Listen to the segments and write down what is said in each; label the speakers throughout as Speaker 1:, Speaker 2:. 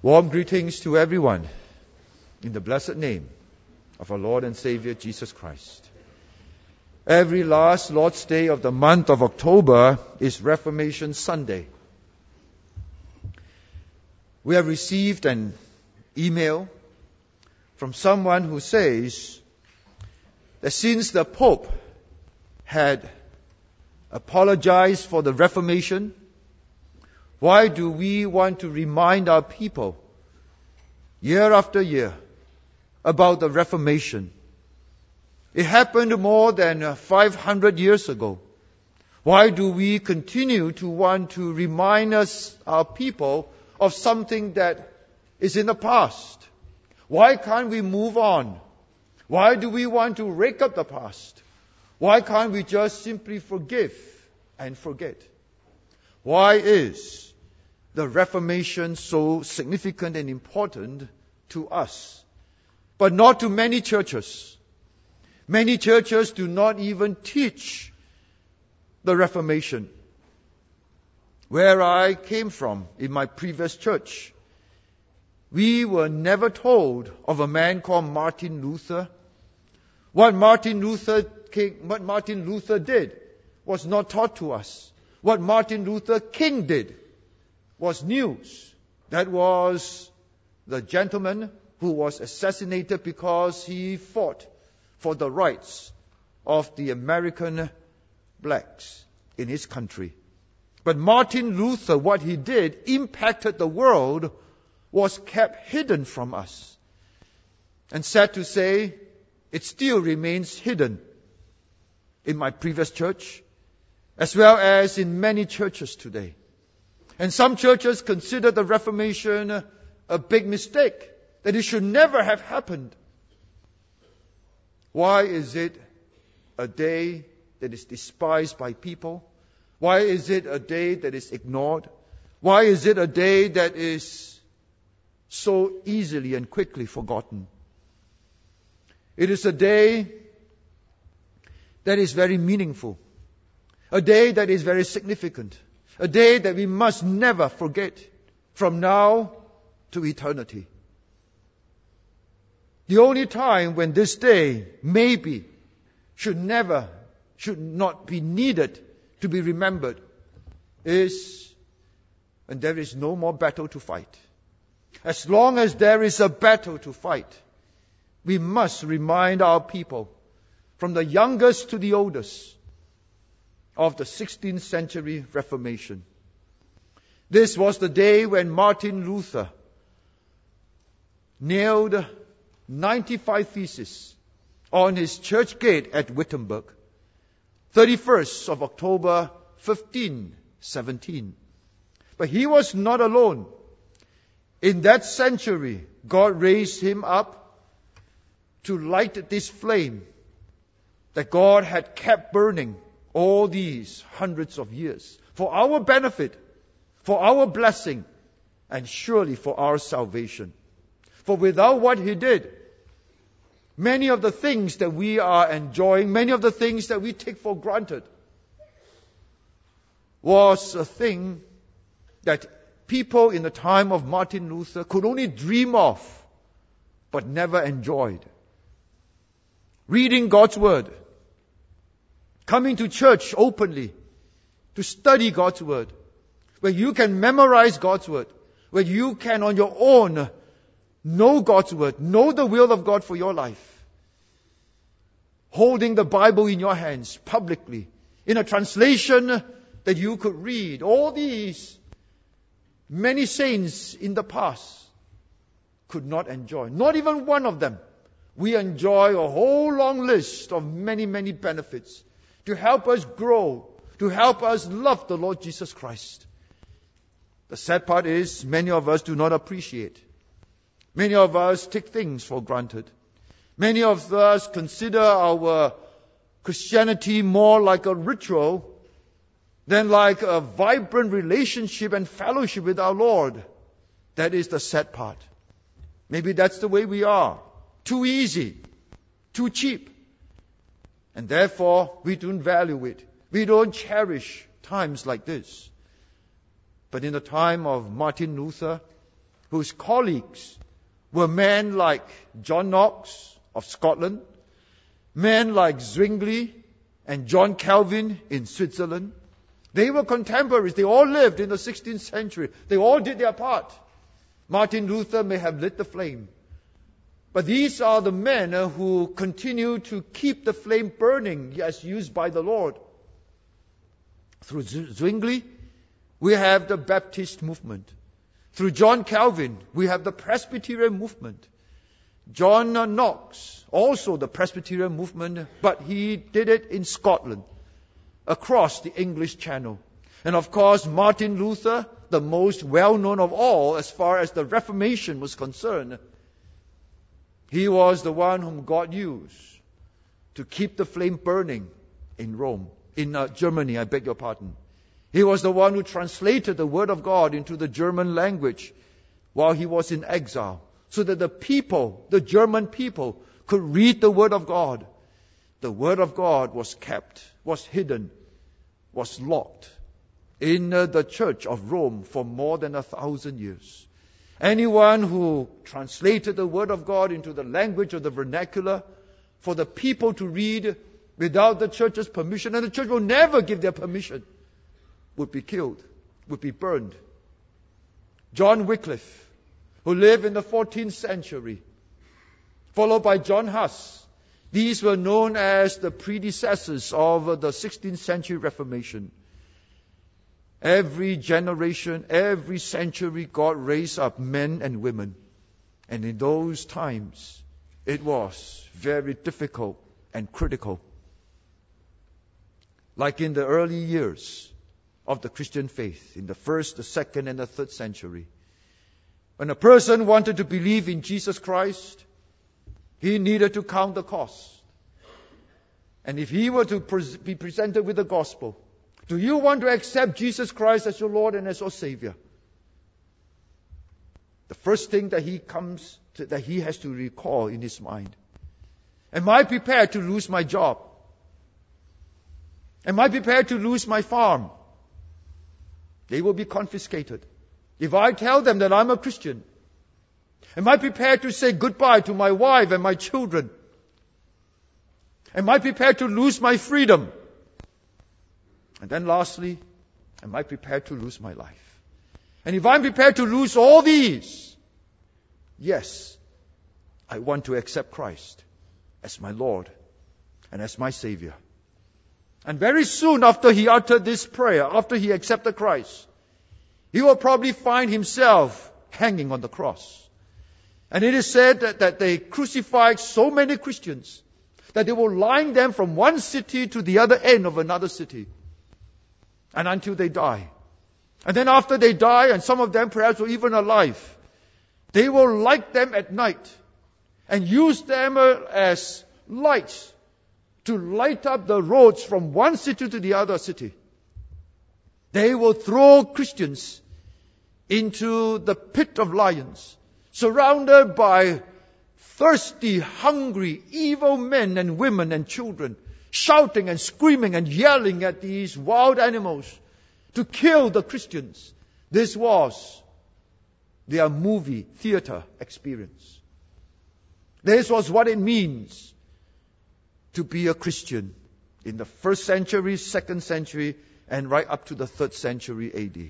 Speaker 1: Warm greetings to everyone in the blessed name of our Lord and Savior Jesus Christ. Every last Lord's Day of the month of October is Reformation Sunday. We have received an email from someone who says that since the Pope had apologized for the Reformation, why do we want to remind our people year after year about the Reformation? It happened more than 500 years ago. Why do we continue to want to remind our people of something that is in the past? Why can't we move on? Why do we want to rake up the past? Why can't we just simply forgive and forget? Why is the Reformation so significant and important to us, but not to many churches? Many churches do not even teach the Reformation. Where I came from, in my previous church, we were never told of a man called Martin Luther. What Martin Luther did was not taught to us. What Martin Luther King did was news. That was the gentleman who was assassinated because he fought for the rights of the American blacks in his country. But Martin Luther, what he did, impacted the world, was kept hidden from us. And sad to say, it still remains hidden in my previous church, as well as in many churches today. And some churches consider the Reformation a big mistake, that it should never have happened. Why is it a day that is despised by people? Why is it a day that is ignored? Why is it a day that is so easily and quickly forgotten? It is a day that is very meaningful, a day that is very significant, a day that we must never forget from now to eternity. The only time when this day maybe should not be needed to be remembered is when there is no more battle to fight. As long as there is a battle to fight, we must remind our people, from the youngest to the oldest, of the 16th century Reformation. This was the day when Martin Luther nailed 95 theses on his church gate at Wittenberg, 31st of October, 1517. But he was not alone. In that century, God raised him up to light this flame that God had kept burning all these hundreds of years for our benefit, for our blessing, and surely for our salvation. For without what he did, many of the things that we are enjoying, many of the things that we take for granted, was a thing that people in the time of Martin Luther could only dream of, but never enjoyed. Reading God's Word, coming to church openly to study God's Word, where you can memorize God's Word, where you can on your own know God's Word, know the will of God for your life. Holding the Bible in your hands publicly, in a translation that you could read. All these, many saints in the past could not enjoy. Not even one of them. We enjoy a whole long list of many, many benefits to help us grow, to help us love the Lord Jesus Christ. The sad part is many of us do not appreciate. Many of us take things for granted. Many of us consider our Christianity more like a ritual than like a vibrant relationship and fellowship with our Lord. That is the sad part. Maybe that's the way we are. Too easy, too cheap. And therefore, we don't value it. We don't cherish times like this. But in the time of Martin Luther, whose colleagues were men like John Knox of Scotland, men like Zwingli and John Calvin in Switzerland. They were contemporaries. They all lived in the 16th century. They all did their part. Martin Luther may have lit the flame. But these are the men who continue to keep the flame burning as used by the Lord. Through Zwingli, we have the Baptist movement. Through John Calvin, we have the Presbyterian movement. John Knox, also the Presbyterian movement, but he did it in Scotland, across the English Channel. And of course, Martin Luther, the most well-known of all as far as the Reformation was concerned. He was the one whom God used to keep the flame burning in Rome, in Germany, I beg your pardon. He was the one who translated the Word of God into the German language while he was in exile, so that the people, the German people, could read the Word of God. The Word of God was kept, was hidden, was locked in the Church of Rome for more than 1,000 years. Anyone who translated the Word of God into the language of the vernacular for the people to read without the church's permission, and the church will never give their permission, would be killed, would be burned. John Wycliffe, who lived in the 14th century, followed by John Huss. These were known as the predecessors of the 16th century Reformation. Every generation, every century, God raised up men and women. And in those times, it was very difficult and critical. Like in the early years of the Christian faith, in the 1st, the 2nd, and the 3rd century. When a person wanted to believe in Jesus Christ, he needed to count the cost. And if he were to be presented with the gospel, do you want to accept Jesus Christ as your Lord and as your Savior? The first thing that he has to recall in his mind. Am I prepared to lose my job? Am I prepared to lose my farm? They will be confiscated. If I tell them that I'm a Christian, am I prepared to say goodbye to my wife and my children? Am I prepared to lose my freedom? And then lastly, am I prepared to lose my life? And if I'm prepared to lose all these, yes, I want to accept Christ as my Lord and as my Savior. And very soon after he uttered this prayer, after he accepted Christ, he will probably find himself hanging on the cross. And it is said that they crucified so many Christians that they will line them from one city to the other end of another city. And until they die. And then after they die, and some of them perhaps were even alive, they will light them at night and use them as lights to light up the roads from one city to the other city. They will throw Christians into the pit of lions, surrounded by thirsty, hungry, evil men and women and children, shouting and screaming and yelling at these wild animals to kill the Christians. This was their movie theater experience. This was what it means to be a Christian in the 1st century, 2nd century, and right up to the 3rd century AD.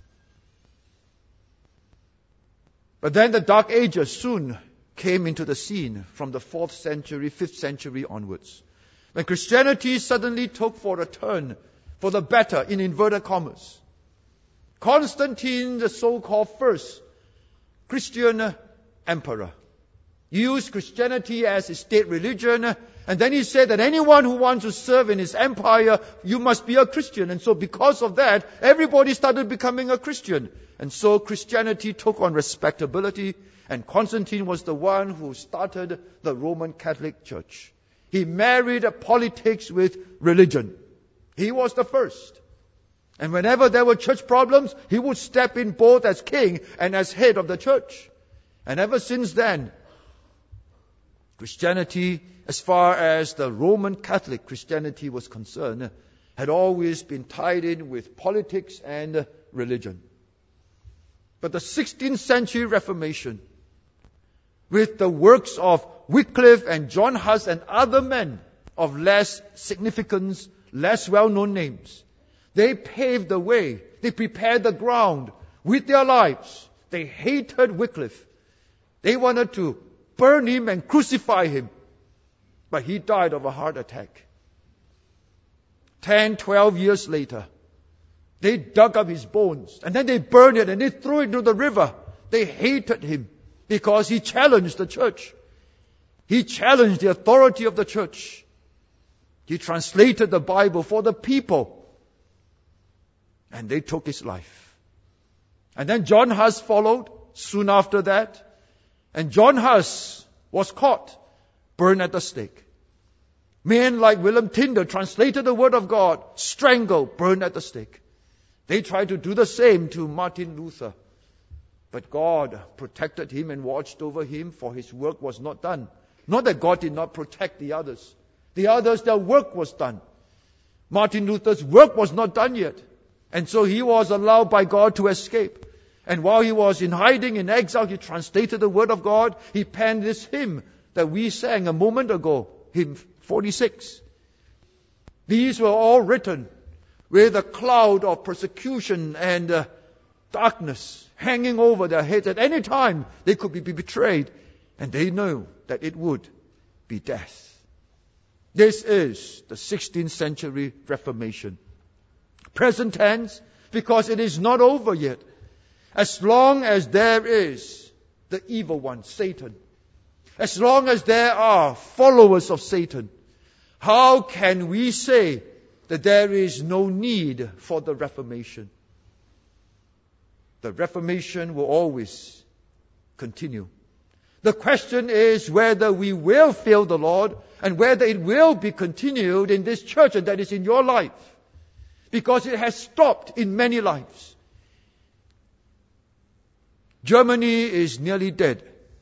Speaker 1: But then the Dark Ages soon came into the scene from the 4th century, 5th century onwards. When Christianity suddenly took for a turn for the better, in inverted commas. Constantine, the so-called first Christian emperor, used Christianity as his state religion, and then he said that anyone who wants to serve in his empire, you must be a Christian. And so because of that, everybody started becoming a Christian. And so Christianity took on respectability, and Constantine was the one who started the Roman Catholic Church. He married politics with religion. He was the first. And whenever there were church problems, he would step in both as king and as head of the church. And ever since then, Christianity, as far as the Roman Catholic Christianity was concerned, had always been tied in with politics and religion. But the 16th century Reformation, with the works of Wycliffe and John Huss and other men of less significance, less well-known names, they paved the way. They prepared the ground with their lives. They hated Wycliffe. They wanted to burn him and crucify him. But he died of a heart attack. 10, 12 years later, they dug up his bones and then they burned it and they threw it into the river. They hated him because he challenged the church. He challenged the authority of the church. He translated the Bible for the people. And they took his life. And then John Huss followed soon after that. And John Huss was caught, burned at the stake. Men like William Tyndale translated the Word of God, strangled, burned at the stake. They tried to do the same to Martin Luther. But God protected him and watched over him, for his work was not done. Not that God did not protect the others. The others, their work was done. Martin Luther's work was not done yet. And so he was allowed by God to escape. And while he was in hiding, in exile, he translated the Word of God. He penned this hymn that we sang a moment ago, hymn 46. These were all written with a cloud of persecution and darkness hanging over their heads. At any time, they could be betrayed. And they knew that it would be death. This is the 16th century Reformation. Present tense, because it is not over yet. As long as there is the evil one, Satan, as long as there are followers of Satan, how can we say that there is no need for the Reformation? The Reformation will always continue. The question is whether we will feel the Lord and whether it will be continued in this church and that is in your life. Because it has stopped in many lives. Germany is nearly dead.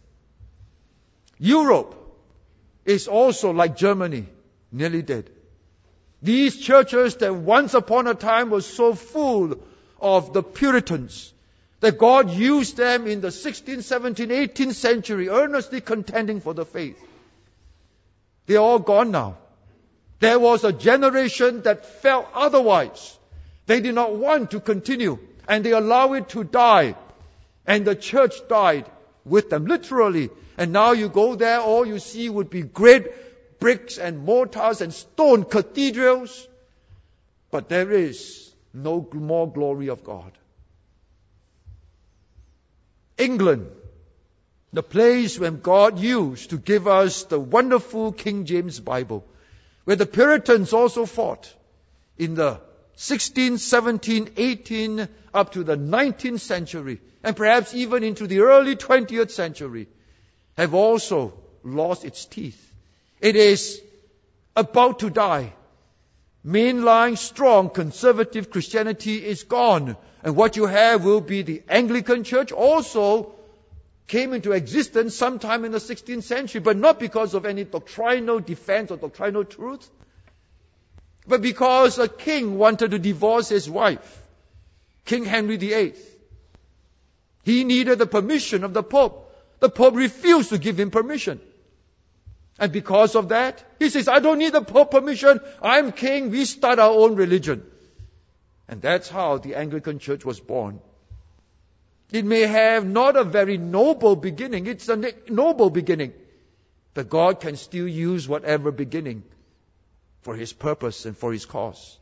Speaker 1: Europe is also like Germany, nearly dead. These churches that once upon a time were so full of the Puritans, that God used them in the 16th, 17th, 18th century, earnestly contending for the faith. They are all gone now. There was a generation that felt otherwise. They did not want to continue, and they allowed it to die. And the church died with them, literally. And now you go there, all you see would be great bricks and mortars and stone cathedrals. But there is no more glory of God. England, the place when God used to give us the wonderful King James Bible, where the Puritans also fought in the 16th, 17th, 18th, up to the 19th century, and perhaps even into the early 20th century, have also lost its teeth. It is about to die. Mainline, strong, conservative Christianity is gone. And what you have will be the Anglican Church, also came into existence sometime in the 16th century, but not because of any doctrinal defense or doctrinal truth, but because a king wanted to divorce his wife, King Henry VIII. He needed the permission of the Pope. The Pope refused to give him permission. And because of that, he says, I don't need the Pope permission. I'm king. We start our own religion. And that's how the Anglican Church was born. It may have not a very noble beginning. It's a noble beginning. But God can still use whatever beginning for His purpose and for His cause.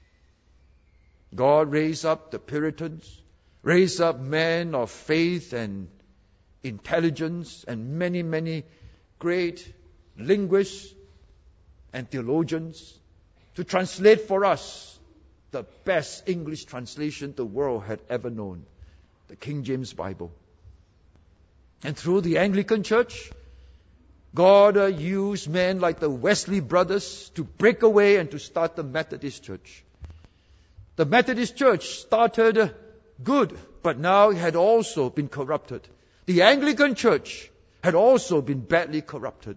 Speaker 1: God raised up the Puritans, raised up men of faith and intelligence, and many, many great linguists and theologians to translate for us the best English translation the world had ever known, the King James Bible. And through the Anglican Church, God used men like the Wesley brothers to break away and to start the Methodist Church. The Methodist Church started good, but now it had also been corrupted. The Anglican Church had also been badly corrupted.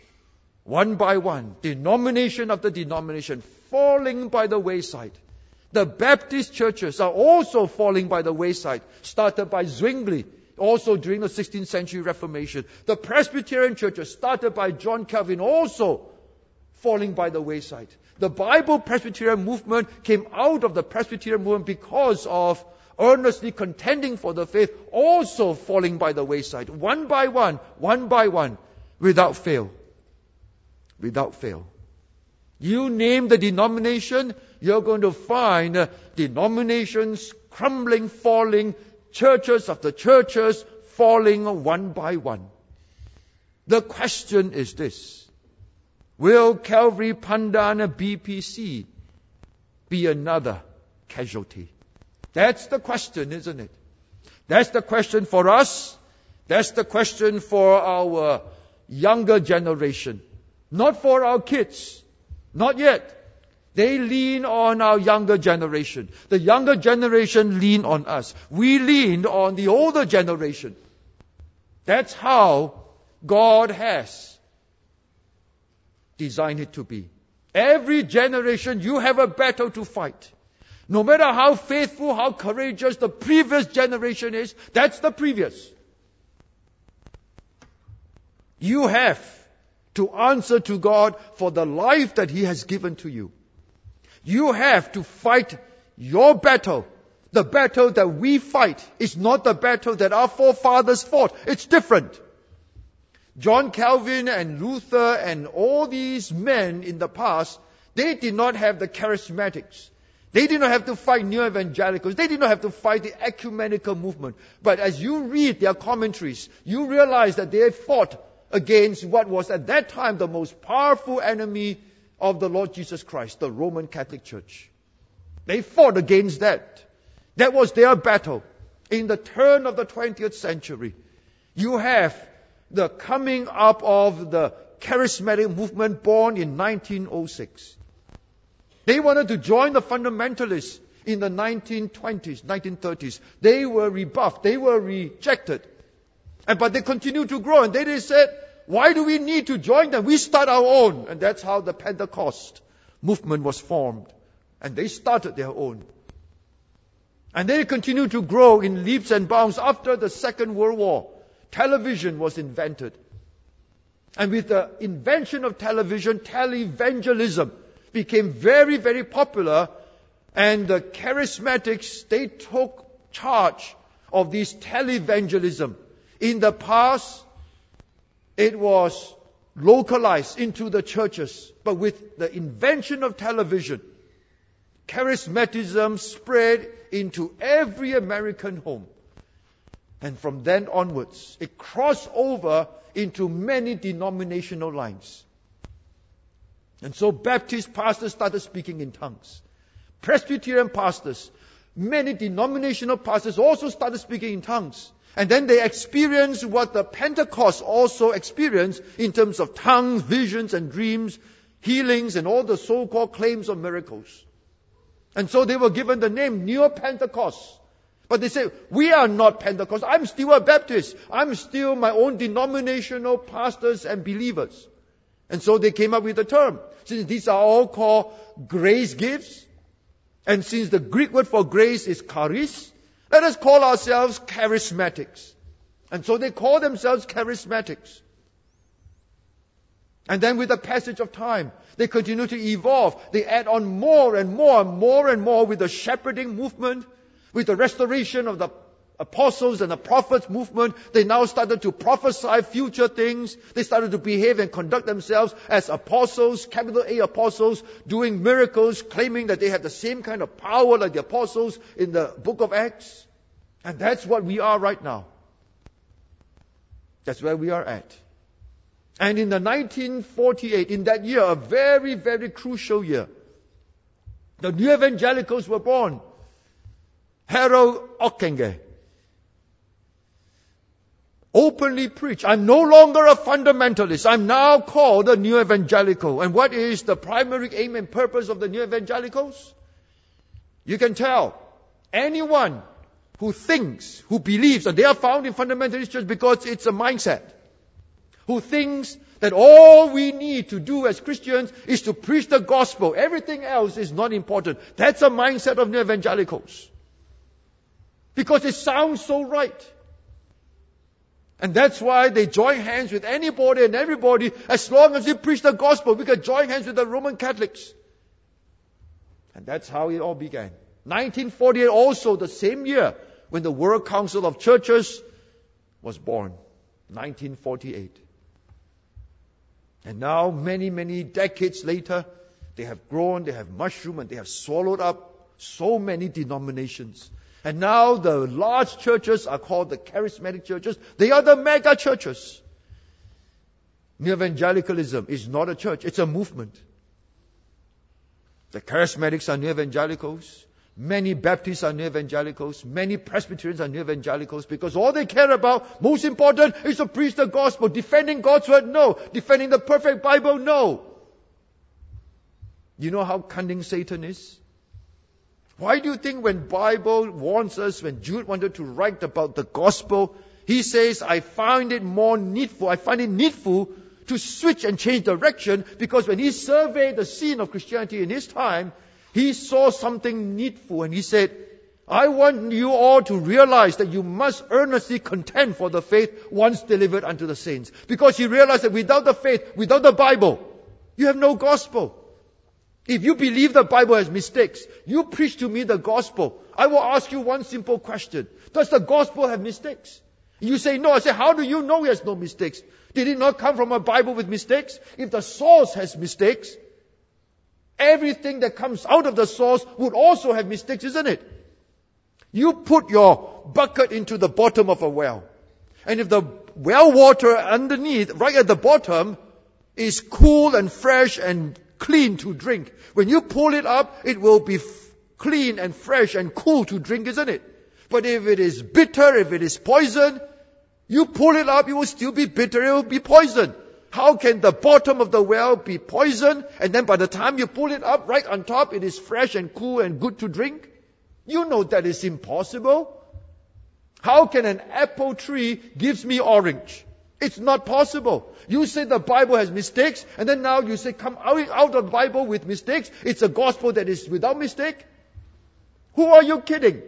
Speaker 1: One by one, denomination after denomination, falling by the wayside. The Baptist churches are also falling by the wayside, started by Zwingli, also during the 16th century Reformation. The Presbyterian churches, started by John Calvin, also falling by the wayside. The Bible Presbyterian movement came out of the Presbyterian movement because of earnestly contending for the faith, also falling by the wayside, one by one, without fail. Without fail. You name the denomination, you're going to find denominations crumbling, falling, churches after churches falling one by one. The question is this: will Calvary Pandana BPC be another casualty? That's the question, isn't it? That's the question for us. That's the question for our younger generation. Not for our kids. Not yet. They lean on our younger generation. The younger generation lean on us. We leaned on the older generation. That's how God has designed it to be. Every generation, you have a battle to fight. No matter how faithful, how courageous the previous generation is, that's the previous. You have to answer to God for the life that He has given to you. You have to fight your battle. The battle that we fight is not the battle that our forefathers fought. It's different. John Calvin and Luther and all these men in the past, they did not have the charismatics. They did not have to fight neo-evangelicals. They did not have to fight the ecumenical movement. But as you read their commentaries, you realize that they fought against what was at that time the most powerful enemy of the Lord Jesus Christ, the Roman Catholic Church. They fought against that. That was their battle. In the turn of the 20th century, you have the coming up of the charismatic movement born in 1906. They wanted to join the fundamentalists in the 1920s, 1930s. They were rebuffed. They were rejected. But they continued to grow. And they said, why do we need to join them? We start our own. And that's how the Pentecost movement was formed. And they started their own. And they continued to grow in leaps and bounds. After the Second World War, television was invented. And with the invention of television, televangelism became very, very popular. And the charismatics, they took charge of this televangelism. In the past, it was localized into the churches. But with the invention of television, charismatism spread into every American home. And from then onwards, it crossed over into many denominational lines. And so Baptist pastors started speaking in tongues. Presbyterian pastors, many denominational pastors also started speaking in tongues. And then they experienced what the Pentecost also experienced in terms of tongues, visions and dreams, healings and all the so-called claims of miracles. And so they were given the name Neo-Pentecost. But they say, we are not Pentecost. I'm still a Baptist. I'm still my own denominational pastors and believers. And so they came up with the term. Since these are all called grace gifts, and since the Greek word for grace is charis, let us call ourselves charismatics. And so they call themselves charismatics. And then with the passage of time, they continue to evolve. They add on more and more with the shepherding movement, with the restoration of the apostles and the prophets movement. They now started to prophesy future things. They started to behave and conduct themselves as apostles, capital A apostles, doing miracles, claiming that they have the same kind of power like the apostles in the book of Acts. And that's what we are right now. That's where we are at. And in the 1948, in that year, a very, very crucial year, the new evangelicals were born. Harold Ockenga openly preached, I'm no longer a fundamentalist. I'm now called a new evangelical. And what is the primary aim and purpose of the new evangelicals? You can tell. Anyone who thinks, who believes, and they are found in fundamentalist church because it's a mindset. who thinks that all we need to do as Christians is to preach the gospel. Everything else is not important. That's a mindset of new evangelicals. Because it sounds so right. And that's why they join hands with anybody and everybody as long as they preach the gospel. We can join hands with the Roman Catholics. And that's how it all began. 1948 also, the same year when the World Council of Churches was born. 1948. And now, many, many decades later, they have grown, they have mushroomed, and they have swallowed up so many denominations. And now the large churches are called the charismatic churches. They are the mega churches. New evangelicalism is not a church, it's a movement. The charismatics are new evangelicals. Many Baptists are new evangelicals. Many Presbyterians are new evangelicals because all they care about, most important, is to preach the gospel. Defending God's word? No. Defending the perfect Bible? No. You know how cunning Satan is? Why do you think when Bible warns us, when Jude wanted to write about the gospel, he says, I find it needful to switch and change direction, because when he surveyed the scene of Christianity in his time, he saw something needful, and he said, I want you all to realize that you must earnestly contend for the faith once delivered unto the saints. Because he realized that without the faith, without the Bible, you have no gospel. If you believe the Bible has mistakes, you preach to me the gospel. I will ask you one simple question. Does the gospel have mistakes? You say no. I say, how do you know it has no mistakes? Did it not come from a Bible with mistakes? If the source has mistakes, everything that comes out of the source would also have mistakes, isn't it? You put your bucket into the bottom of a well. And if the well water underneath, right at the bottom, is cool and fresh and clean to drink, when you pull it up, it will be clean and fresh and cool to drink, isn't it? But if it is bitter, if it is poison, you pull it up, it will still be bitter, it will be poison. How can the bottom of the well be poison, and then by the time you pull it up, right on top, it is fresh and cool and good to drink? You know that is impossible. How can an apple tree give me orange? It's not possible. You say the Bible has mistakes, and then now you say come out of the Bible with mistakes. It's a gospel that is without mistake. Who are you kidding?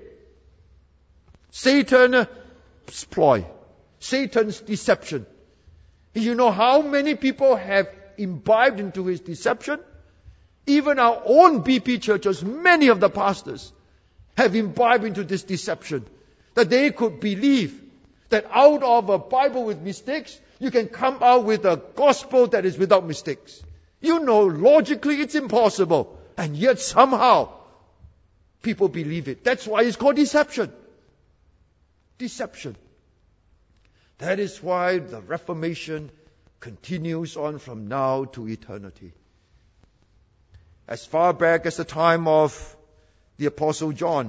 Speaker 1: Satan's ploy. Satan's deception. You know how many people have imbibed into his deception? Even our own BP churches, many of the pastors have imbibed into this deception. That they could believe that out of a Bible with mistakes, you can come out with a gospel that is without mistakes. You know, logically it's impossible. And yet somehow, people believe it. That's why it's called deception. Deception. That is why the Reformation continues on from now to eternity. As far back as the time of the Apostle John,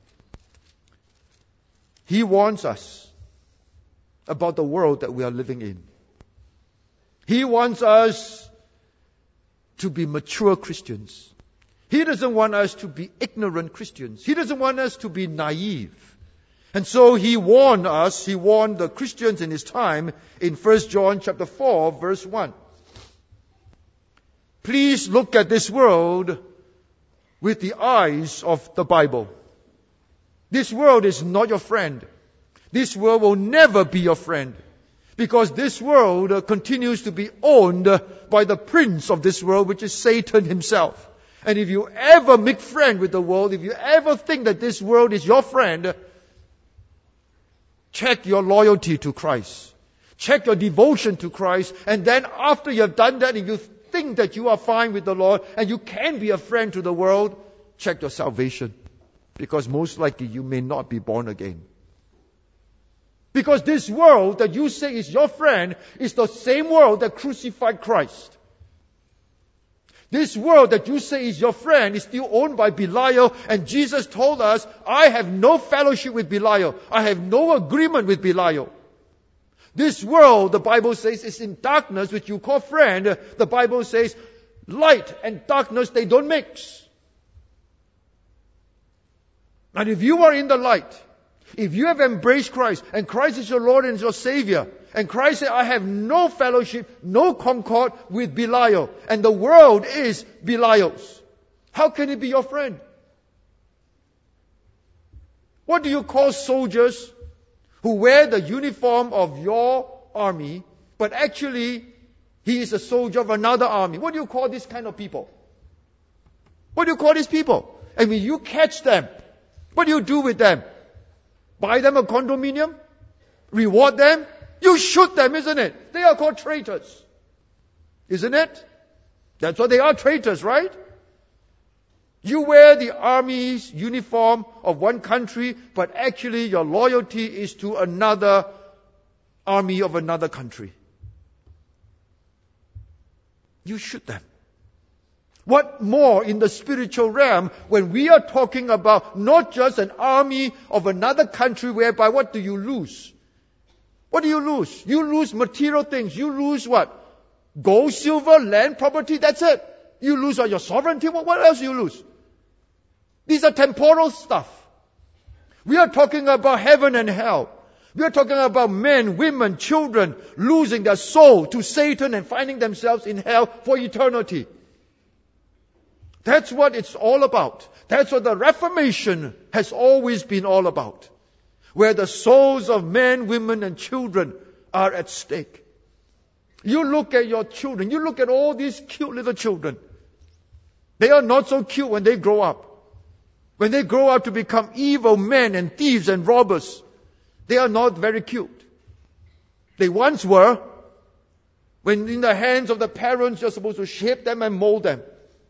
Speaker 1: he warns us about the world that we are living in. He wants us to be mature Christians. He doesn't want us to be ignorant Christians. He doesn't want us to be naive. And so he warned the Christians in his time in 1 John chapter 4, verse 1. Please look at this world with the eyes of the Bible. This world is not your friend. This world will never be your friend. Because this world continues to be owned by the prince of this world, which is Satan himself. And if you ever make friend with the world, if you ever think that this world is your friend, check your loyalty to Christ. Check your devotion to Christ. And then after you have done that and you think that you are fine with the Lord and you can be a friend to the world, check your salvation. Because most likely you may not be born again. Because this world that you say is your friend is the same world that crucified Christ. This world that you say is your friend is still owned by Belial, and Jesus told us, I have no fellowship with Belial. I have no agreement with Belial. This world, the Bible says, is in darkness, which you call friend. The Bible says, light and darkness, they don't mix. And if you are in the light, If you have embraced Christ, and Christ is your Lord and your Savior, and Christ said, I have no fellowship, no concord with Belial, and the world is Belial's, how can he be your friend? What do you call soldiers who wear the uniform of your army, but actually he is a soldier of another army? What do you call this kind of people? What do you call these people? And when you catch them, what do you do with them? Buy them a condominium? Reward them? You shoot them, isn't it? They are called traitors. Isn't it? That's what they are, traitors, right? You wear the army's uniform of one country, but actually your loyalty is to another army of another country. You shoot them. What more in the spiritual realm when we are talking about not just an army of another country whereby what do you lose? What do you lose? You lose material things. You lose what? Gold, silver, land, property, that's it. You lose your sovereignty. What else do you lose? These are temporal stuff. We are talking about heaven and hell. We are talking about men, women, children losing their soul to Satan and finding themselves in hell for eternity. That's what it's all about. That's what the Reformation has always been all about. Where the souls of men, women, and children are at stake. You look at your children. You look at all these cute little children. They are not so cute when they grow up. When they grow up to become evil men and thieves and robbers, they are not very cute. They once were. When in the hands of the parents, you're supposed to shape them and mold them.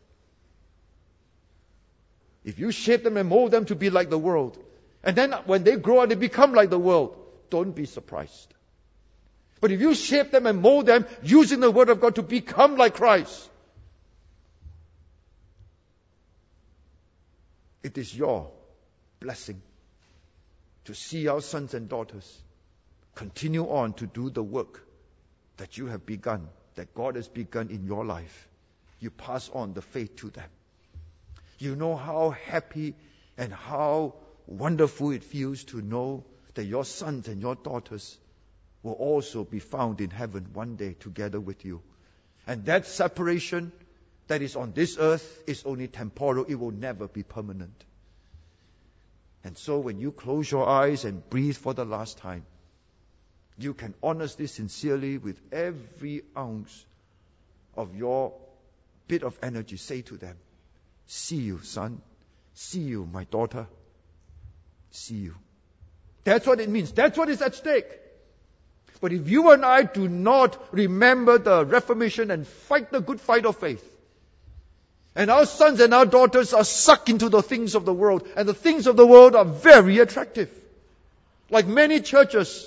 Speaker 1: If you shape them and mold them to be like the world, and then when they grow up, they become like the world, don't be surprised. But if you shape them and mold them using the Word of God to become like Christ, it is your blessing to see our sons and daughters continue on to do the work that you have begun, that God has begun in your life. You pass on the faith to them. You know how happy and how wonderful it feels to know that your sons and your daughters will also be found in heaven one day together with you. And that separation that is on this earth is only temporal. It will never be permanent. And so when you close your eyes and breathe for the last time, you can honestly, sincerely, with every ounce of your bit of energy, say to them, see you, son. See you, my daughter. See you. That's what it means. That's what is at stake. But if you and I do not remember the Reformation and fight the good fight of faith, and our sons and our daughters are sucked into the things of the world, and the things of the world are very attractive. Like many churches,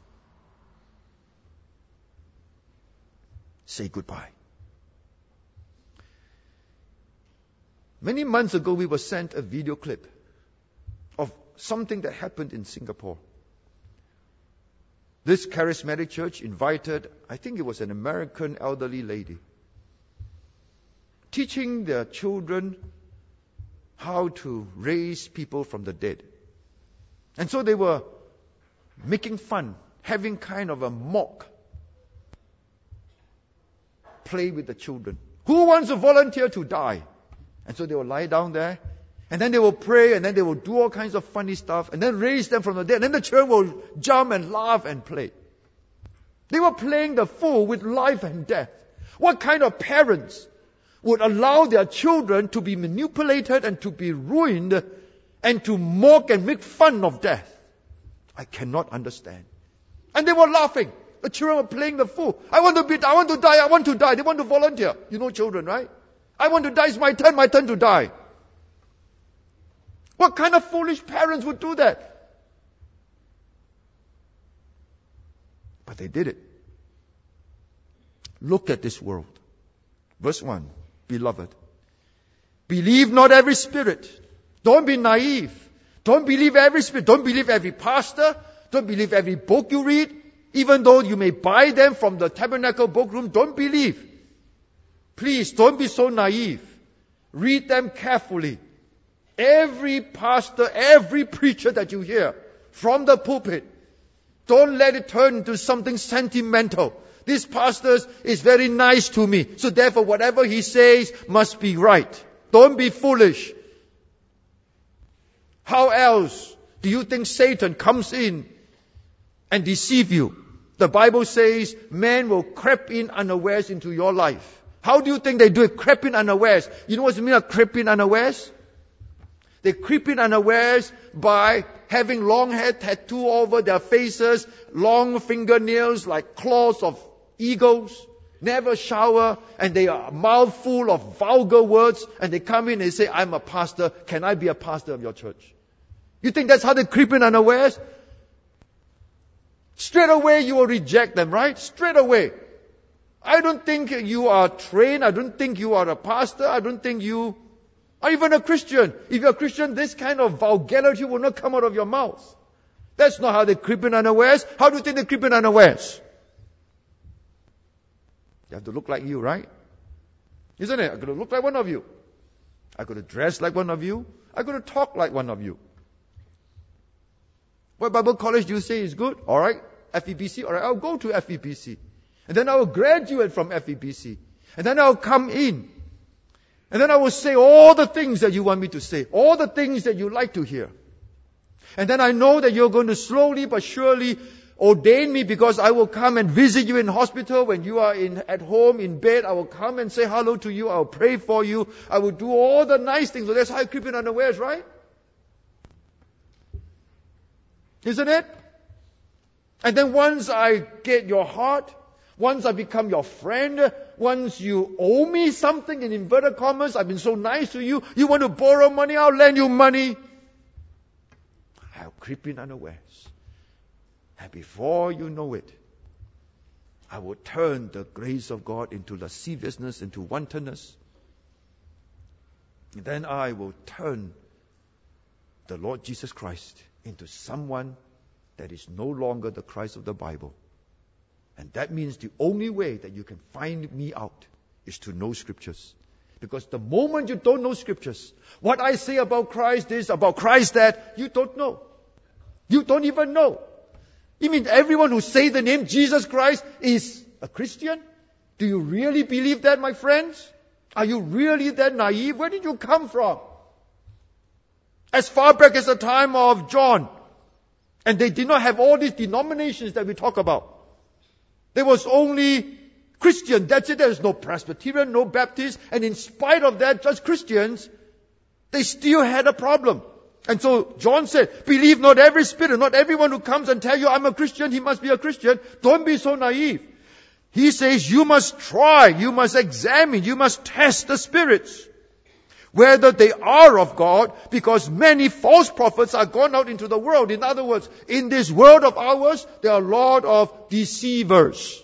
Speaker 1: say goodbye. Many months ago, we were sent a video clip of something that happened in Singapore. This charismatic church invited, I think it was an American elderly lady, teaching their children how to raise people from the dead. And so they were making fun, having kind of a mock play with the children. Who wants to volunteer to die? And so they will lie down there, and then they will pray, and then they will do all kinds of funny stuff, and then raise them from the dead. And then the children will jump and laugh and play. They were playing the fool with life and death. What kind of parents would allow their children to be manipulated and to be ruined and to mock and make fun of death? I cannot understand. And they were laughing. The children were playing the fool. I want to die. They want to volunteer. You know children, right? I want to die. It's my turn to die. What kind of foolish parents would do that? But they did it. Look at this world. Verse 1. Beloved, believe not every spirit. Don't be naive. Don't believe every spirit. Don't believe every pastor. Don't believe every book you read. Even though you may buy them from the Tabernacle book room, don't believe. Please, don't be so naive. Read them carefully. Every pastor, every preacher that you hear, from the pulpit. Don't let it turn into something sentimental. This pastor is very nice to me, so therefore whatever he says must be right. Don't be foolish. How else do you think Satan comes in and deceive you? The Bible says men will creep in unawares into your life. How do you think they do it? Creep in unawares. You know what it means, creep in unawares? They creep in unawares by having long hair tattoo over their faces, long fingernails like claws of eagles, never shower, and they are a mouth full of vulgar words, and they come in and say, I'm a pastor, can I be a pastor of your church? You think that's how they creep in unawares? Straight away you will reject them, right? Straight away. I don't think you are trained, I don't think you are a pastor, I don't think you are even a Christian. If you're a Christian, this kind of vulgarity will not come out of your mouth. That's not how they creep in unawares. How do you think they creep in unawares? You have to look like you, right? Isn't it? I'm going to look like one of you. I'm going to dress like one of you. I'm going to talk like one of you. What Bible college do you say is good? Alright, FEBC. Alright, I'll go to FEBC. And then I will graduate from FEBC. And then I'll come in. And then I will say all the things that you want me to say. All the things that you like to hear. And then I know that you're going to slowly but surely ordain me, because I will come and visit you in hospital when you are at home in bed. I will come and say hello to you. I will pray for you. I will do all the nice things. So that's how I creep in unawares, right? Isn't it? And then once I get your heart, once I become your friend, once you owe me something, in inverted commas, I've been so nice to you, you want to borrow money, I'll lend you money. I'll creep in unawares. And before you know it, I will turn the grace of God into lasciviousness, into wantonness. And then I will turn the Lord Jesus Christ into someone that is no longer the Christ of the Bible. And that means the only way that you can find me out is to know Scriptures. Because the moment you don't know Scriptures, what I say about Christ this, about Christ that, you don't know. You don't even know. You mean everyone who say the name Jesus Christ is a Christian? Do you really believe that, my friends? Are you really that naive? Where did you come from? As far back as the time of John. And they did not have all these denominations that we talk about. There was only Christian. That's it. There was no Presbyterian, no Baptist. And in spite of that, just Christians, they still had a problem. And so John said, believe not every spirit, not everyone who comes and tell you I'm a Christian, he must be a Christian. Don't be so naive. He says you must try, you must examine, you must test the spirits, whether they are of God, because many false prophets are gone out into the world. In other words, in this world of ours, there are a lot of deceivers.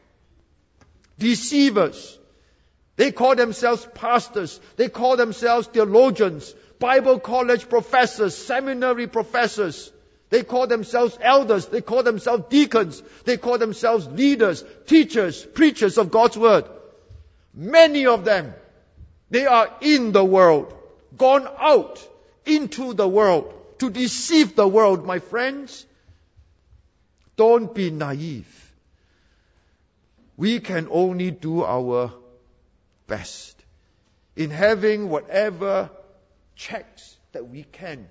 Speaker 1: Deceivers. They call themselves pastors. They call themselves theologians, Bible college professors, seminary professors. They call themselves elders. They call themselves deacons. They call themselves leaders, teachers, preachers of God's word. Many of them, they are in the world, gone out into the world to deceive the world, my friends. Don't be naive. We can only do our best in having whatever checks that we can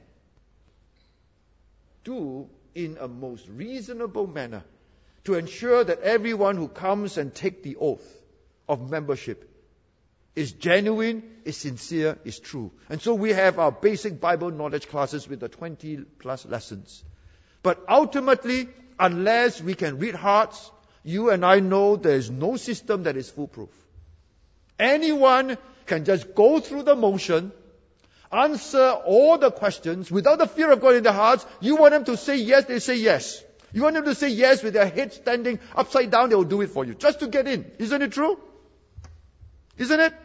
Speaker 1: do in a most reasonable manner to ensure that everyone who comes and takes the oath of membership is genuine, is sincere, is true. And so we have our basic Bible knowledge classes with the 20 plus lessons. But ultimately, unless we can read hearts, you and I know there is no system that is foolproof. Anyone can just go through the motion, answer all the questions without the fear of God in their hearts. You want them to say yes, they say yes. You want them to say yes with their head standing upside down, they will do it for you, just to get in. Isn't it true? Isn't it?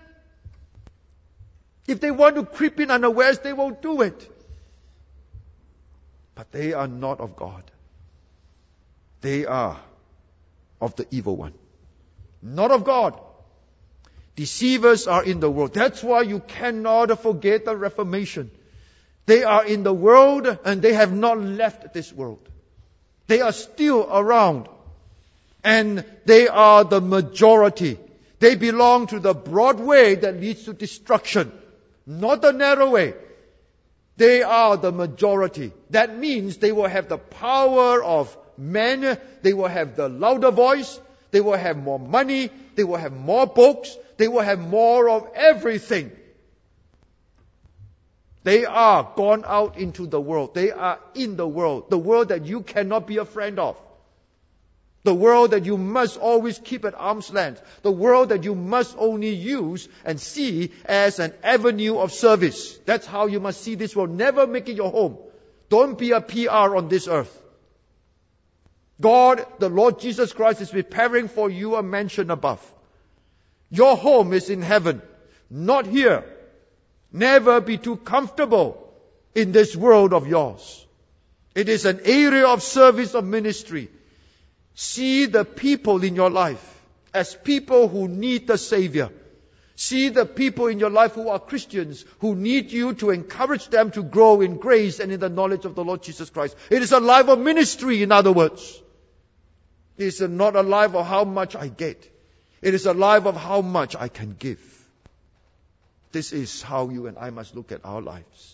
Speaker 1: If they want to creep in unawares, they will do it. But they are not of God. They are of the evil one. Not of God. Deceivers are in the world. That's why you cannot forget the Reformation. They are in the world and they have not left this world. They are still around. And they are the majority. They belong to the broad way that leads to destruction, not the narrow way. They are the majority. That means they will have the power of men. They will have the louder voice. They will have more money. They will have more books. They will have more of everything. They are gone out into the world. They are in the world that you cannot be a friend of. The world that you must always keep at arm's length. The world that you must only use and see as an avenue of service. That's how you must see this world. Never make it your home. Don't be a PR on this earth. God, the Lord Jesus Christ, is preparing for you a mansion above. Your home is in heaven, not here. Never be too comfortable in this world of yours. It is an area of service, of ministry. See the people in your life as people who need the Savior. See the people in your life who are Christians, who need you to encourage them to grow in grace and in the knowledge of the Lord Jesus Christ. It is a life of ministry, in other words. It is not a life of how much I get. It is a life of how much I can give. This is how you and I must look at our lives.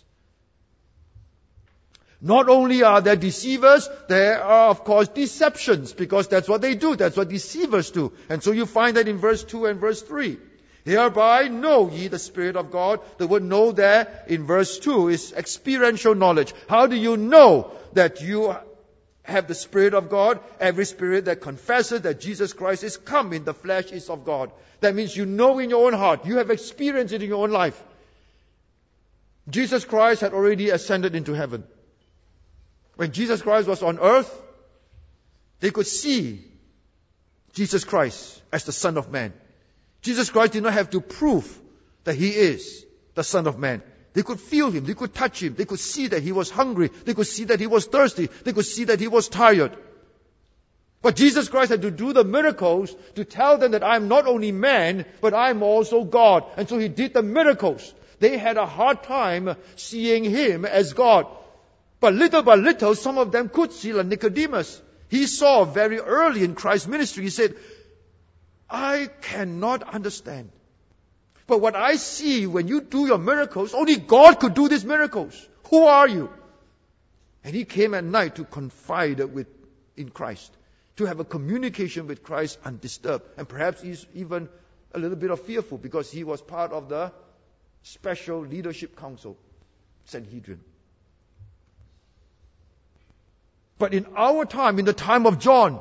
Speaker 1: Not only are there deceivers, there are of course deceptions, because that's what they do. That's what deceivers do. And so you find that in verse 2 and verse 3. Hereby know ye the Spirit of God. The word know there in verse 2 is experiential knowledge. How do you know that you have the Spirit of God? Every spirit that confesses that Jesus Christ is come in the flesh is of God. That means you know in your own heart. You have experienced it in your own life. Jesus Christ had already ascended into heaven. When Jesus Christ was on earth, they could see Jesus Christ as the Son of Man. Jesus Christ did not have to prove that He is the Son of Man. They could feel Him. They could touch Him. They could see that He was hungry. They could see that He was thirsty. They could see that He was tired. But Jesus Christ had to do the miracles to tell them that I'm not only man, but I'm also God. And so He did the miracles. They had a hard time seeing Him as God. But little by little, some of them could see, like Nicodemus. He saw very early in Christ's ministry, he said, I cannot understand. But what I see when you do your miracles, only God could do these miracles. Who are you? And he came at night to confide in Christ, to have a communication with Christ undisturbed. And perhaps he's even a little bit of fearful because he was part of the special leadership council, Sanhedrin. But in our time, in the time of John,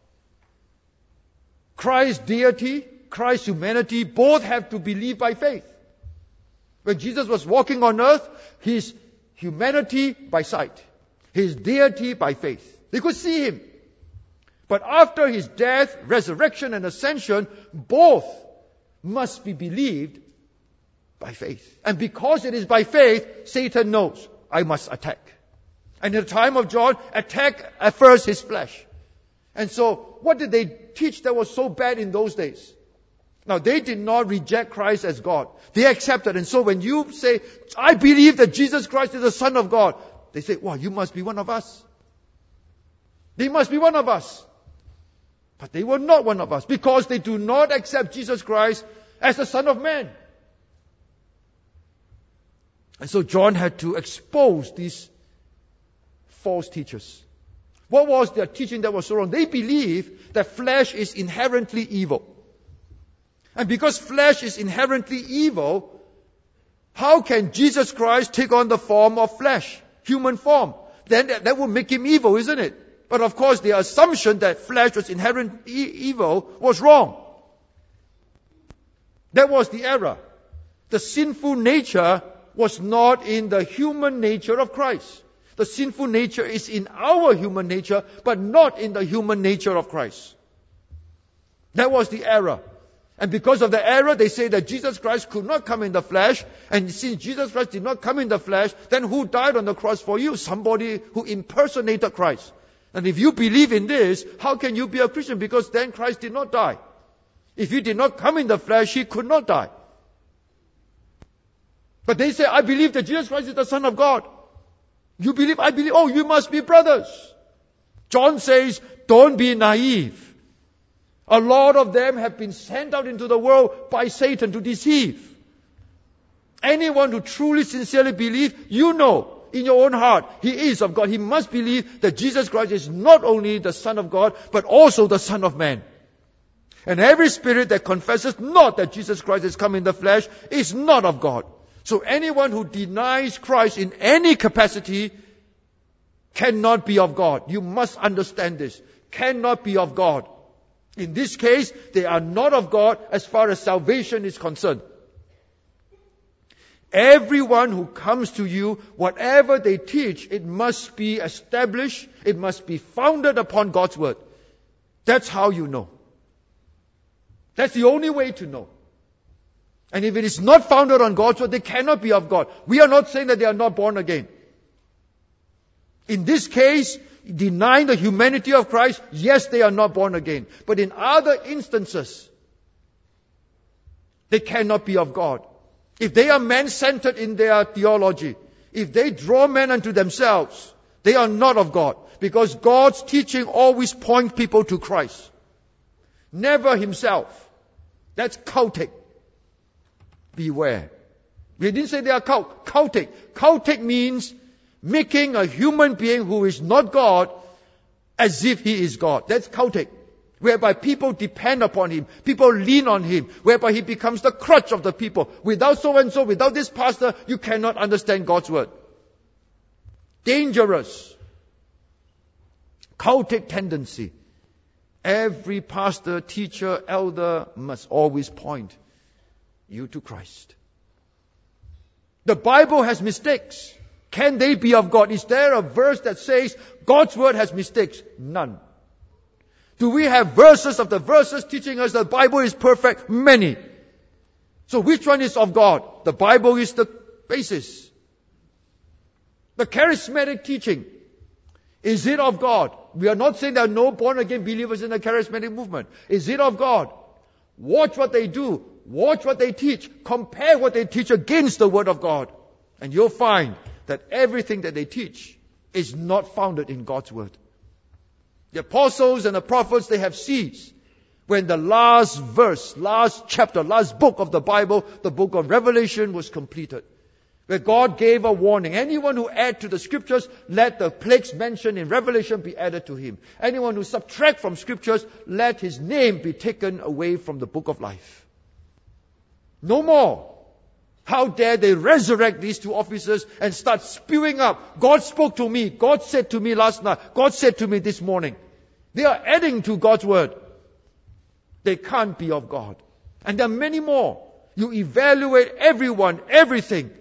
Speaker 1: Christ's deity, Christ's humanity, both have to believe by faith. When Jesus was walking on earth, His humanity by sight, His deity by faith. They could see Him. But after His death, resurrection, and ascension, both must be believed by faith. And because it is by faith, Satan knows, I must attack. And in the time of John, attack at first his flesh. And so, what did they teach that was so bad in those days? Now, they did not reject Christ as God. They accepted. And so when you say, I believe that Jesus Christ is the Son of God, they say, wow, you must be one of us. They must be one of us. But they were not one of us because they do not accept Jesus Christ as the Son of Man. And so John had to expose these false teachers. What was their teaching that was so wrong? They believe that flesh is inherently evil. And because flesh is inherently evil, how can Jesus Christ take on the form of flesh, human form? Then that would make Him evil, isn't it? But of course, the assumption that flesh was inherently evil was wrong. That was the error. The sinful nature was not in the human nature of Christ. The sinful nature is in our human nature, but not in the human nature of Christ. That was the error. And because of the error, they say that Jesus Christ could not come in the flesh. And since Jesus Christ did not come in the flesh, then who died on the cross for you? Somebody who impersonated Christ. And if you believe in this, how can you be a Christian? Because then Christ did not die. If He did not come in the flesh, He could not die. But they say, I believe that Jesus Christ is the Son of God. You believe, I believe, oh, you must be brothers. John says, don't be naive. A lot of them have been sent out into the world by Satan to deceive. Anyone who truly, sincerely believes, you know in your own heart, he is of God. He must believe that Jesus Christ is not only the Son of God, but also the Son of Man. And every spirit that confesses not that Jesus Christ has come in the flesh is not of God. So anyone who denies Christ in any capacity cannot be of God. You must understand this. Cannot be of God. In this case, they are not of God as far as salvation is concerned. Everyone who comes to you, whatever they teach, it must be established, it must be founded upon God's word. That's how you know. That's the only way to know. And if it is not founded on God's word, they cannot be of God. We are not saying that they are not born again. In this case, denying the humanity of Christ, yes, they are not born again. But in other instances, they cannot be of God. If they are man-centered in their theology, if they draw men unto themselves, they are not of God. Because God's teaching always points people to Christ. Never himself. That's cultic. Beware. We didn't say they are cultic. Cultic means making a human being who is not God as if he is God. That's cultic. Whereby people depend upon him. People lean on him. Whereby he becomes the crutch of the people. Without so and so, without this pastor, you cannot understand God's word. Dangerous. Cultic tendency. Every pastor, teacher, elder must always point you to Christ. The Bible has mistakes. Can they be of God? Is there a verse that says God's word has mistakes? None. Do we have verses of the verses teaching us the Bible is perfect? Many. So which one is of God? The Bible is the basis. The charismatic teaching, is it of God? We are not saying there are no born-again believers in the charismatic movement. Is it of God? Watch what they do. Watch what they teach. Compare what they teach against the Word of God. And you'll find that everything that they teach is not founded in God's Word. The apostles and the prophets, they have ceased when the last verse, last chapter, last book of the Bible, the book of Revelation, was completed. Where God gave a warning. Anyone who adds to the scriptures, let the plagues mentioned in Revelation be added to him. Anyone who subtracts from scriptures, let his name be taken away from the book of life. No more. How dare they resurrect these two officers and start spewing up. God spoke to me. God said to me last night. God said to me this morning. They are adding to God's word. They can't be of God. And there are many more. You evaluate everyone, everything.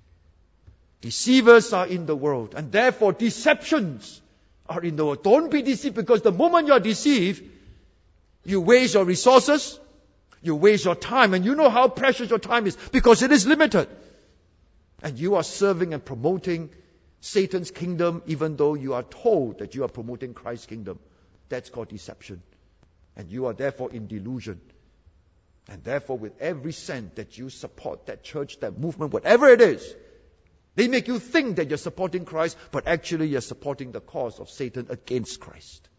Speaker 1: Deceivers are in the world, and therefore deceptions are in the world. Don't be deceived, because the moment you are deceived, you waste your resources, you waste your time, and you know how precious your time is, because it is limited. And you are serving and promoting Satan's kingdom, even though you are told that you are promoting Christ's kingdom. That's called deception. And you are therefore in delusion. And therefore, with every cent that you support that church, that movement, whatever it is, they make you think that you're supporting Christ, but actually you're supporting the cause of Satan against Christ.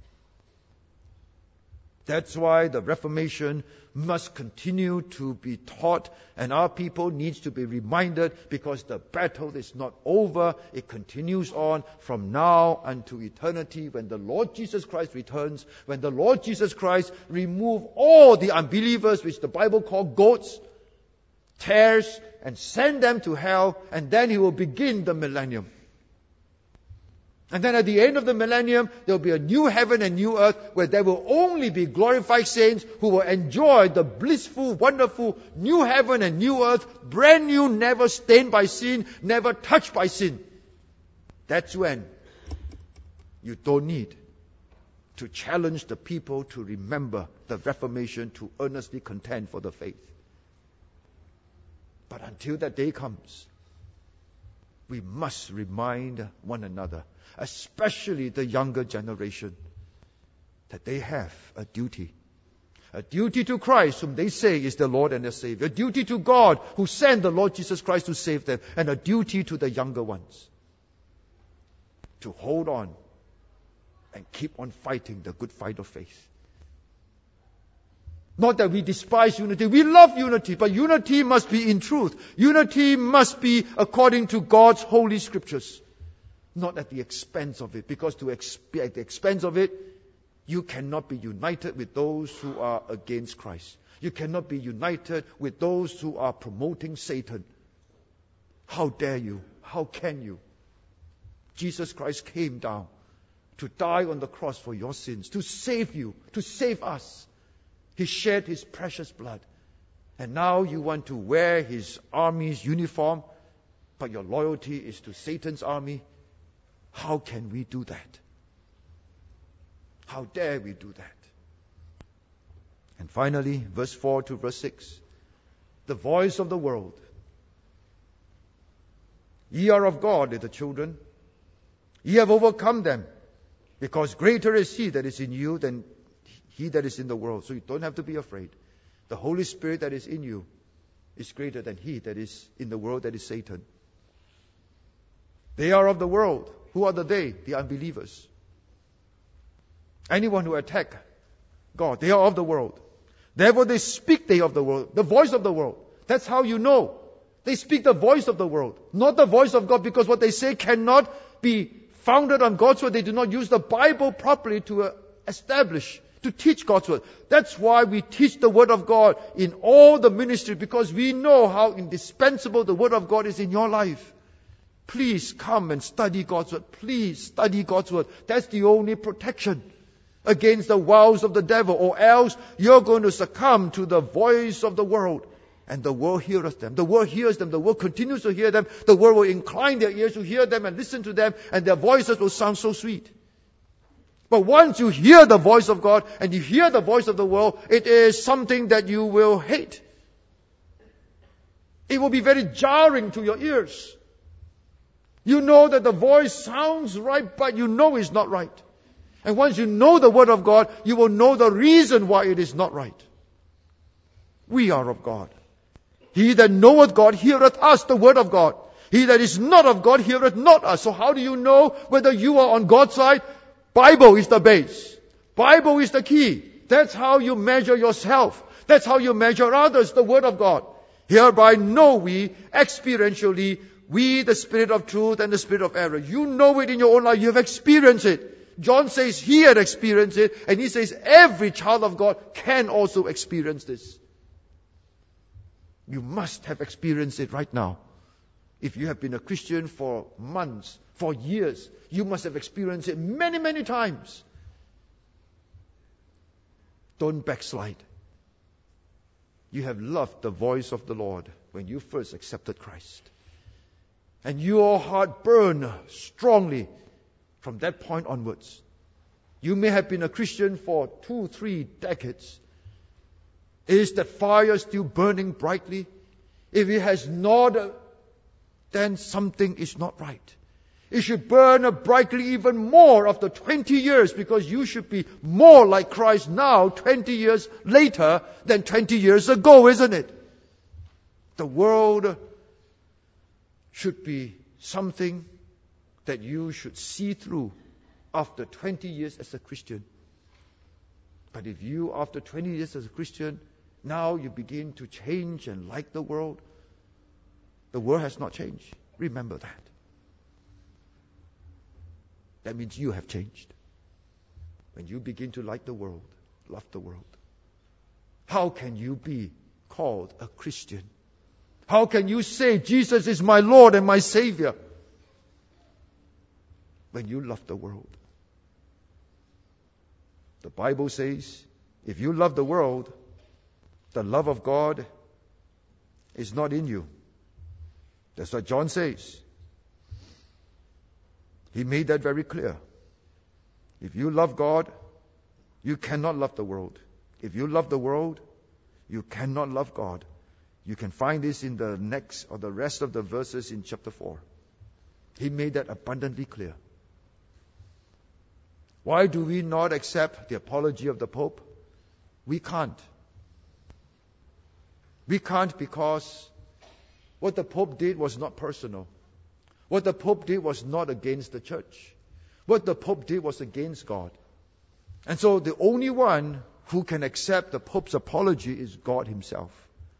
Speaker 1: That's why the Reformation must continue to be taught, and our people needs to be reminded, because the battle is not over. It continues on from now unto eternity, when the Lord Jesus Christ returns, when the Lord Jesus Christ removes all the unbelievers, which the Bible calls goats, tares, and send them to hell, and then he will begin the millennium. And then at the end of the millennium, there will be a new heaven and new earth, where there will only be glorified saints who will enjoy the blissful, wonderful new heaven and new earth, brand new, never stained by sin, never touched by sin. That's when you don't need to challenge the people to remember the Reformation, to earnestly contend for the faith. But until that day comes, we must remind one another, especially the younger generation, that they have a duty. A duty to Christ, whom they say is their Lord and their Savior. A duty to God, who sent the Lord Jesus Christ to save them. And a duty to the younger ones, to hold on and keep on fighting the good fight of faith. Not that we despise unity. We love unity, but unity must be in truth. Unity must be according to God's holy scriptures. Not at the expense of it, because at the expense of it, you cannot be united with those who are against Christ. You cannot be united with those who are promoting Satan. How dare you? How can you? Jesus Christ came down to die on the cross for your sins, to save you, to save us. He shed His precious blood. And now you want to wear His army's uniform, but your loyalty is to Satan's army. How can we do that? How dare we do that? And finally, verse 4 to verse 6. The voice of the world. Ye are of God, little children. Ye have overcome them, because greater is He that is in you than he that is in the world. So you don't have to be afraid. The Holy Spirit that is in you is greater than he that is in the world, that is Satan. They are of the world. Who are the they? The unbelievers. Anyone who attack God, they are of the world. Therefore they speak they of the world, the voice of the world. That's how you know. They speak the voice of the world, not the voice of God, because what they say cannot be founded on God's word. They do not use the Bible properly to establish, to teach God's word. That's why we teach the word of God in all the ministry, because we know how indispensable the word of God is in your life. Please come and study God's word. Please study God's word. That's the only protection against the wiles of the devil, or else you're going to succumb to the voice of the world. And the world hears them. The world hears them. The world continues to hear them. The world will incline their ears to hear them and listen to them, and their voices will sound so sweet. But once you hear the voice of God and you hear the voice of the world, it is something that you will hate. It will be very jarring to your ears. You know that the voice sounds right, but you know it's not right. And once you know the word of God, you will know the reason why it is not right. We are of God. He that knoweth God heareth us, the word of God. He that is not of God heareth not us. So how do you know whether you are on God's side? Bible is the base. Bible is the key. That's how you measure yourself. That's how you measure others, the word of God. Hereby know we experientially, we the spirit of truth and the spirit of error. You know it in your own life. You have experienced it. John says he had experienced it, and he says every child of God can also experience this. You must have experienced it right now. If you have been a Christian for months, for years, you must have experienced it many, many times. Don't backslide. You have loved the voice of the Lord when you first accepted Christ. And your heart burned strongly from that point onwards. You may have been a Christian for 2-3 decades. Is that fire still burning brightly? If it has not, then something is not right. It should burn brightly even more after 20 years, because you should be more like Christ now, 20 years later, than 20 years ago, isn't it? The world should be something that you should see through after 20 years as a Christian. But if you, after 20 years as a Christian, now you begin to change and like the world has not changed. Remember that. That means you have changed. When you begin to like the world, love the world. How can you be called a Christian? How can you say Jesus is my Lord and my Savior when you love the world? The Bible says, if you love the world, the love of God is not in you. That's what John says. He made that very clear. If you love God, you cannot love the world. If you love the world, you cannot love God. You can find this in the next or the rest of the verses in chapter 4. He made that abundantly clear. Why do we not accept the apology of the Pope? We can't. We can't because what the Pope did was not personal. What the Pope did was not against the church. What the Pope did was against God. And so the only one who can accept the Pope's apology is God himself.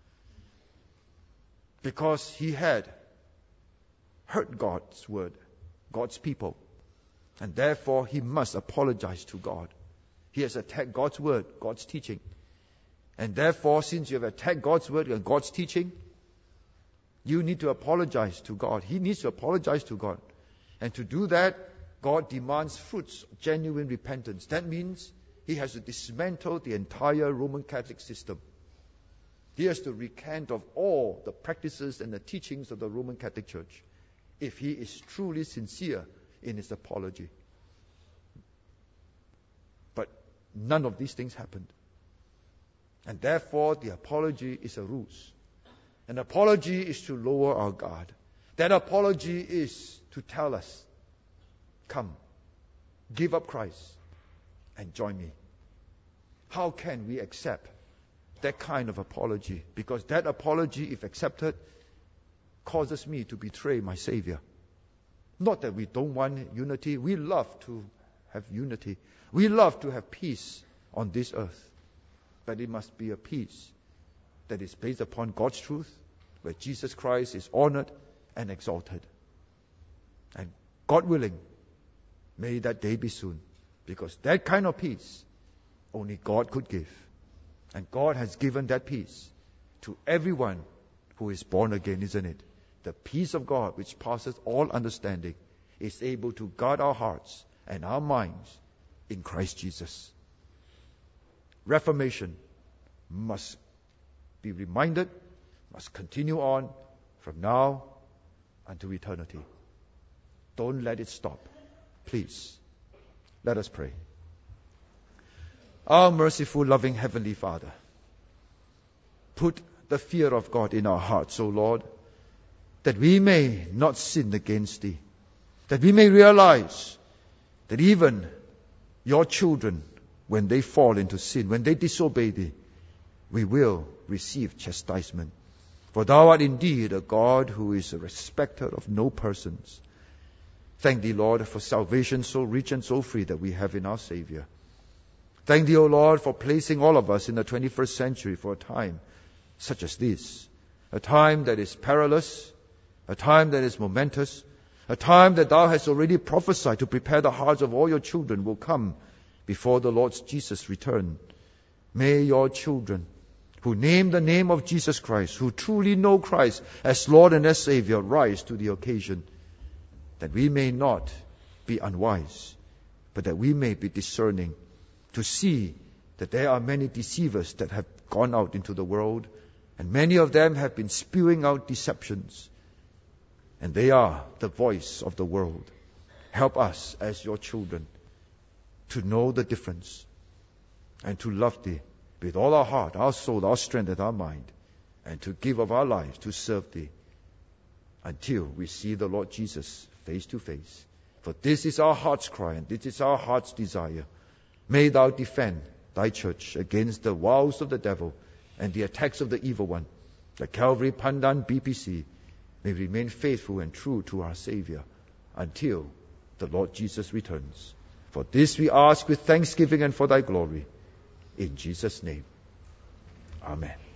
Speaker 1: Because he had hurt God's word, God's people. And therefore he must apologize to God. He has attacked God's word, God's teaching. And therefore, since you have attacked God's word and God's teaching, you need to apologize to God. He needs to apologize to God. And to do that, God demands fruits, genuine repentance. That means he has to dismantle the entire Roman Catholic system. He has to recant of all the practices and the teachings of the Roman Catholic Church if he is truly sincere in his apology. But none of these things happened. And therefore, the apology is a ruse. An apology is to lower our guard. That apology is to tell us, come, give up Christ and join me. How can we accept that kind of apology? Because that apology, if accepted, causes me to betray my Savior. Not that we don't want unity. We love to have unity. We love to have peace on this earth. But it must be a peace that is based upon God's truth, where Jesus Christ is honored and exalted. And God willing, may that day be soon. Because that kind of peace, only God could give. And God has given that peace to everyone who is born again, isn't it? The peace of God, which passes all understanding, is able to guard our hearts and our minds in Christ Jesus. Reformation must be reminded, must continue on from now unto eternity. Don't let it stop. Please, let us pray. Our merciful, loving Heavenly Father, put the fear of God in our hearts, O Lord, that we may not sin against Thee, that we may realize that even your children, when they fall into sin, when they disobey Thee, we will receive chastisement. For Thou art indeed a God who is a respecter of no persons. Thank Thee, Lord, for salvation so rich and so free that we have in our Savior. Thank Thee, O Lord, for placing all of us in the 21st century for a time such as this. A time that is perilous, a time that is momentous, a time that Thou hast already prophesied to prepare the hearts of all your children will come before the Lord Jesus' return. May your children who name the name of Jesus Christ, who truly know Christ as Lord and as Savior, rise to the occasion, that we may not be unwise, but that we may be discerning to see that there are many deceivers that have gone out into the world, and many of them have been spewing out deceptions, and they are the voice of the world. Help us as your children to know the difference and to love Thee with all our heart, our soul, our strength, and our mind, and to give of our lives to serve Thee until we see the Lord Jesus face to face. For this is our heart's cry, and this is our heart's desire. May Thou defend Thy church against the wiles of the devil and the attacks of the evil one. The Calvary Pandan BPC may remain faithful and true to our Savior until the Lord Jesus returns. For this we ask with thanksgiving and for Thy glory. In Jesus' name. Amen.